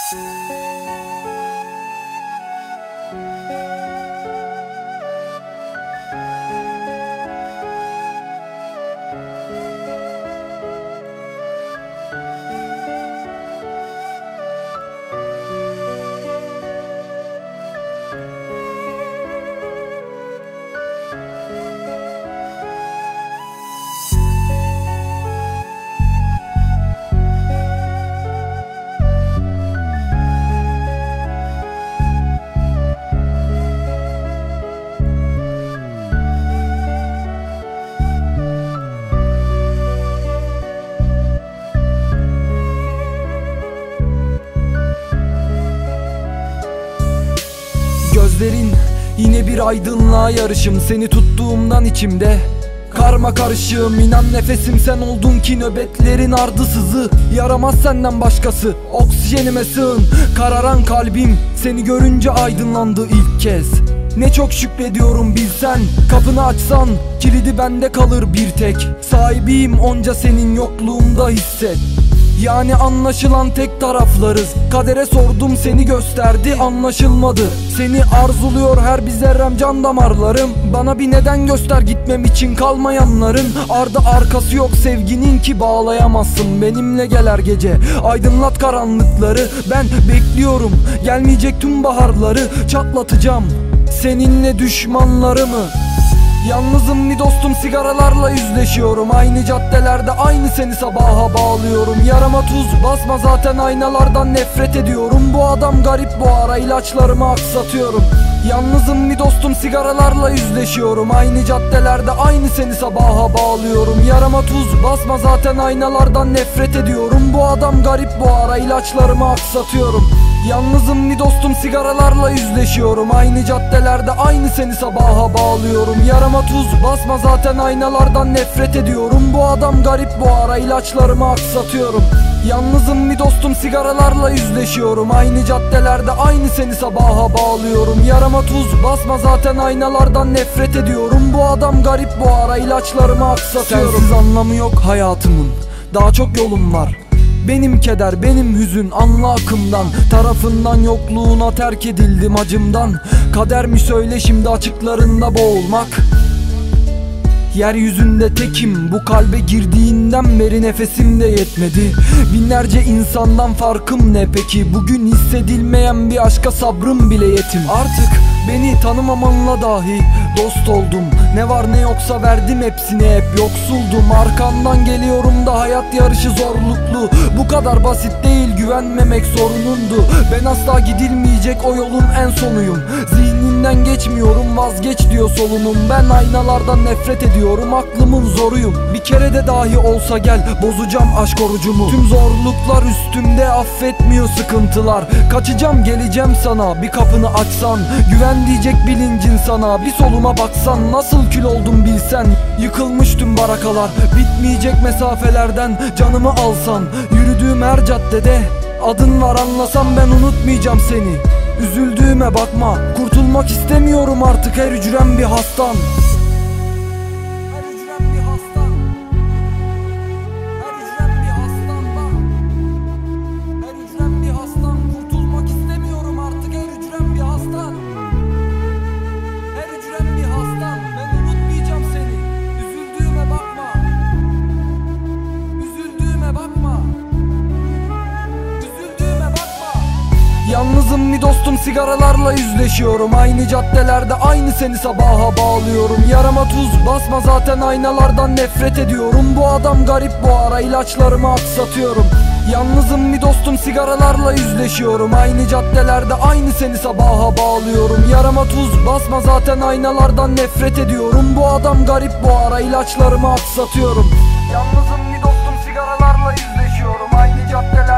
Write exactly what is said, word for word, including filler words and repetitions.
Gözlerin yine bir aydınlığa yarışım. Seni tuttuğumdan içimde karma karışığım. İnan nefesim sen oldun ki nöbetlerin ardı sızı. Yaramaz senden başkası, oksijenime sığın. Kararan kalbim seni görünce aydınlandı ilk kez. Ne çok şükrediyorum bilsen. Kapını açsan kilidi bende kalır bir tek. Sahibiyim onca senin yokluğunda hisset. Yani anlaşılan tek taraflarız. Kadere sordum seni gösterdi, anlaşılmadı. Seni arzuluyor her bir zerrem, can damarlarım. Bana bir neden göster gitmem için kalmayanların. Ardı arkası yok sevginin ki bağlayamazsın. Benimle gel her gece aydınlat karanlıkları. Ben bekliyorum gelmeyecek tüm baharları. Çatlatacağım seninle düşmanlarımı. Yalnızım mi dostum, sigaralarla yüzleşiyorum. Aynı caddelerde aynı seni sabaha bağlıyorum. Yarama tuz basma zaten aynalardan nefret ediyorum. Bu adam garip bu ara, ilaçlarımı aksatıyorum. Yalnızım mi dostum, sigaralarla yüzleşiyorum. Aynı caddelerde aynı seni sabaha bağlıyorum. Yarama tuz basma zaten aynalardan nefret ediyorum. Bu adam garip bu ara, ilaçlarımı aksatıyorum. Yalnızım mi dostum, sigaralarla yüzleşiyorum. Aynı caddelerde aynı seni sabaha bağlıyorum. Yarama tuz basma zaten aynalardan nefret ediyorum. Bu adam garip bu ara, ilaçlarımı aksatıyorum. Yalnızım mi dostum, sigaralarla yüzleşiyorum. Aynı caddelerde aynı seni sabaha bağlıyorum. Yarama tuz basma zaten aynalardan nefret ediyorum. Bu adam garip bu ara, ilaçlarımı aksatıyorum. Sensiz anlamı yok hayatımın, daha çok yolum var. Benim keder, benim hüzün, anla akımdan. Tarafından yokluğuna terk edildim acımdan. Kader mi söyle şimdi açıklarında boğulmak. Yeryüzünde tekim, bu kalbe girdiğinden beri nefesim de yetmedi. Binlerce insandan farkım ne peki? Bugün hissedilmeyen bir aşka sabrım bile yetim. Artık beni tanımamanla dahi dost oldum. Ne var ne yoksa verdim hepsini, hep yoksuldum. Arkandan geliyorum da hayat yarışı zorluklu. Bu kadar basit değil, güvenmemek sorunundu. Ben asla gidilmeyecek o yolun en sonuyum. Zihninden geçmiyorum, vazgeç diyor solunum. Ben aynalardan nefret ediyorum, aklımın zoruyum. Bir kere de dahi olsa gel, bozacağım aşk orucumu. Tüm zorluklar üstümde, affetmiyor sıkıntılar. Kaçacağım geleceğim sana, bir kapını açsan. Güven diyecek bilincin sana, bir soluma baksan. Nasıl kül oldum bilsen. Yıkılmış tüm barakalar, bitmeyecek mesafelerden canımı alsan. Yürüdüğüm her caddede adın var, anlasam ben unutmayacağım seni. Üzüldüğüme bakma, kurtulmak istemiyorum artık, her hücrem bir hastan. Her hücrem bir hastan. Her hücrem bir hastan bak. Her hücrem bir hastan, kurtulmak istemiyorum artık, her hücrem bir hastan. Her hücrem bir hastan, ben unutmayacağım seni. Üzüldüğüme bakma. Üzüldüğüme bakma. Üzüldüğüme bakma. Yalnızım mi dostum, sigaralarla yüzleşiyorum. Aynı caddelerde aynı seni sabaha bağlıyorum. Yarama tuz basma zaten aynalardan nefret ediyorum. Bu adam garip bu ara, ilaçlarımı aksatıyorum. Yalnızım mi dostum, sigaralarla yüzleşiyorum. Aynı caddelerde aynı seni sabaha bağlıyorum. Yarama tuz basma zaten aynalardan nefret ediyorum. Bu adam garip bu ara, ilaçlarımı aksatıyorum. Yalnızım mi dostum, sigaralarla yüzleşiyorum. Aynı caddelerde